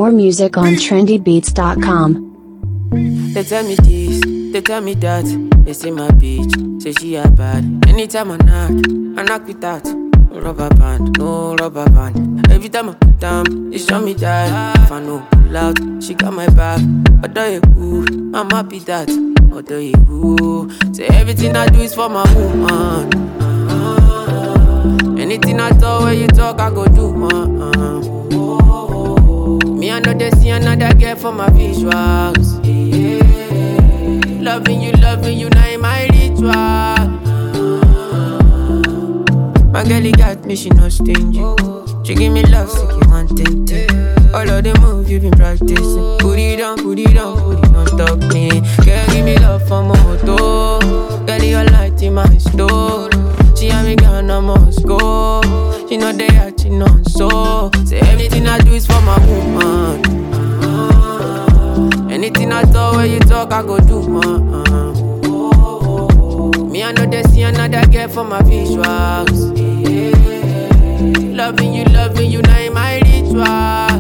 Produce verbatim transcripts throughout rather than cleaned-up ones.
More music on trendy beats dot com. They tell me this, they tell me that. They say my bitch, say she a bad. Anytime I knock, I knock with that. No rubber band, no rubber band. Every time I put down, they show me that. If I know pull out, she got my back. Although you cool, I'm happy that. Although you cool, say everything I do is for my woman. Anything I talk, when you talk, I go do. Uh-uh. Me, I know they see another girl for my visuals. Yeah. Loving you, loving you, now in my ritual. My girl, got me, she not stingy. She give me love, so you want it. All of the moves you been practicing. Put it on, put it on, put it on top me. Girl, give me love for my moto. Girl, your light in my store. She and me gone, I must go. She know they acting on so. Say everything I do is for my woman. Anything I talk, when you talk, I go do. Uh-uh. Me, I know they see another girl for my visuals. Yeah. Loving you, loving you, now in my ritual.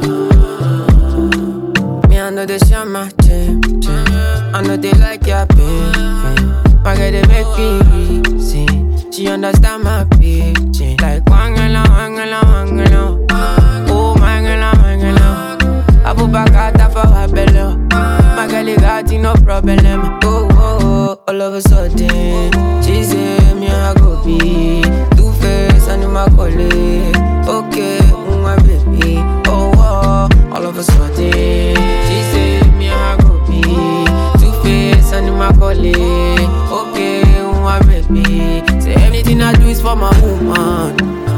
Me, I know they share my gym, gym. I know they like your pain. My girl, they make me reason. She understand my pitching. Like wangala, wangala, wangala. Oh, mangala, mangala. I put back out for her belly. My girl, got no problem. Oh, oh, oh, all of a sudden, she say me I go be Two Face and my colleague. Okay, my baby. Oh, oh, all of a sudden, she say me I go be Two Face and my colleague. Okay, my baby. Say anything I do is for my woman.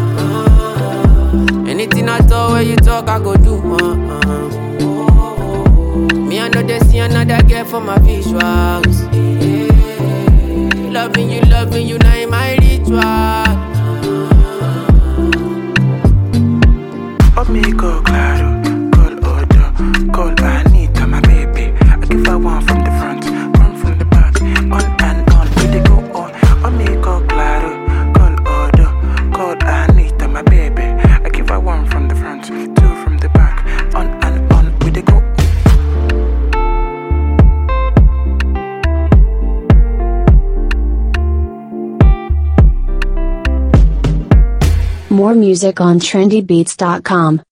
Anything I talk, when you talk, I go do. Uh-uh. Me, I know they see another girl for my visuals. Yeah. Loving you, loving you, now in my ritual. Oh, me go claro, call Odo, call Anita, my baby. I give her one from the front, one from the back, on and on, we they go on. Oh, me go claro, call Odo, call Anita, my baby. I give her one from the front, two from the back, on and on, we they go. More music on trendy beats dot com.